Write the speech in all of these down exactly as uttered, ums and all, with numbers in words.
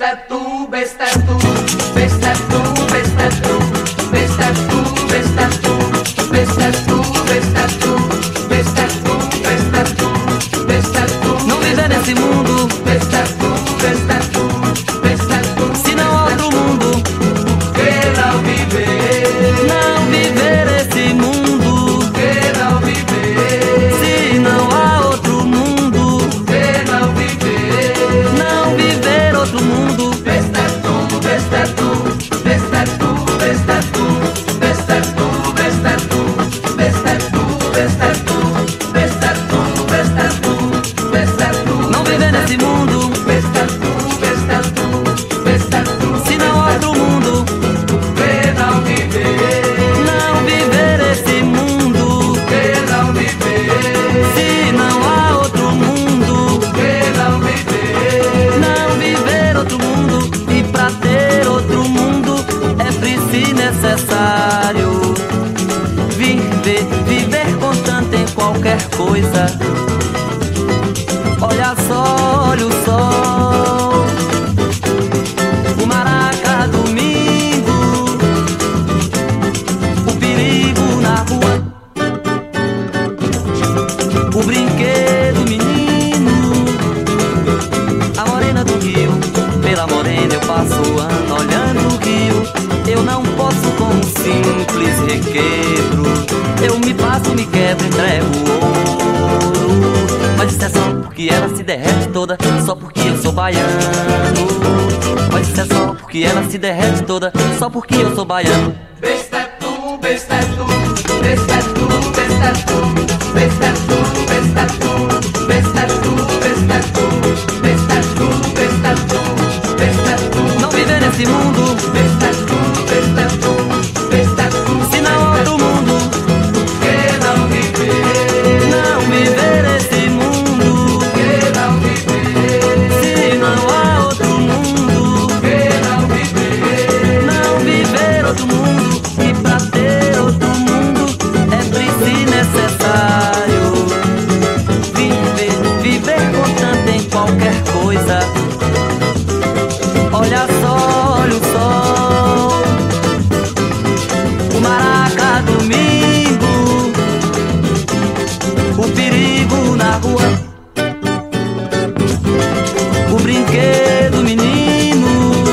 besta tu, besta tu, besta tu, besta tu, besta tu, besta tu, besta tu, besta tu, besta tu, besta tu, besta tu. Não viver nesse mundo, besta tu, besta tu, besta tu. Se não há outro mundo, que não viver? Não viver esse mundo, que não viver? Se não há outro mundo, que não viver? Não viver outro mundo. Besta tu, besta tu, besta tu, besta tu, besta tu, besta tu, besta tu, besta tu, besta tu, besta tu, besta tu. Não viver nesse mundo, besta tu, besta tu, besta tu. Se não há outro mundo, que não viver? Não viver esse mundo, que não viver? Se não há outro mundo, que não viver? Não viver outro mundo. E pra ter outro mundo é preciso necessário viver, viver contante em qualquer coisa. Olha só, olha o sol, o maraca domingo, o perigo na rua, o brinquedo menino, a morena do rio. Pela morena eu passo o ano olhando o rio. Eu não posso com um simples requebro. Eu me passo, me quebro, entrego o ouro. Mas isso é só porque ela se derrete toda, só porque eu sou baiano. Mas isso é só porque ela se derrete toda, só porque eu sou baiano. Besta tu, besta tu, besta tu, besta tu, besta tu, besta tu, besta tu, besta tu, besta tu, besta tu, besta tu. Não viver nesse mundo, besta tu, besta tu, besta tu. Se não há outro mundo, que não viver? Não viver esse mundo, que não viver? Se não há outro mundo, que não viver? Não viver outro mundo. E pra ter outro mundo é preciso necessário viver, viver contante em qualquer coisa. Olha só, olha o sol, o maraca domingo, o perigo na rua, o brinquedo menino,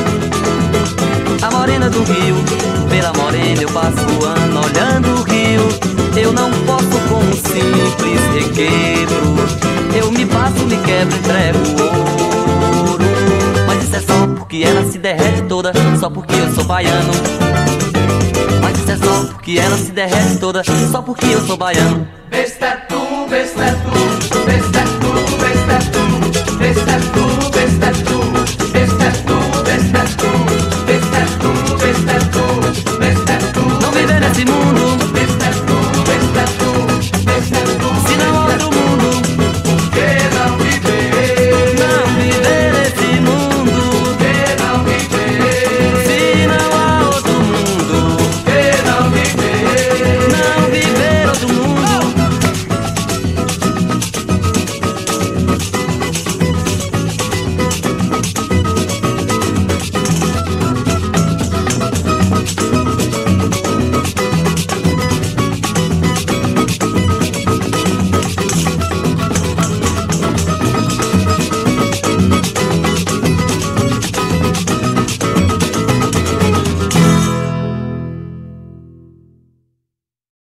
a morena do rio. Pela morena eu passo o ano olhando o rio. Eu não posso com um simples requebro. Eu me passo, me quebro, entrego o ouro. Mas isso é só porque ela se derrete toda, só porque eu sou baiano. Mas isso é só porque ela se derrete toda, só porque eu sou baiano. Besta tu, besta tu, besta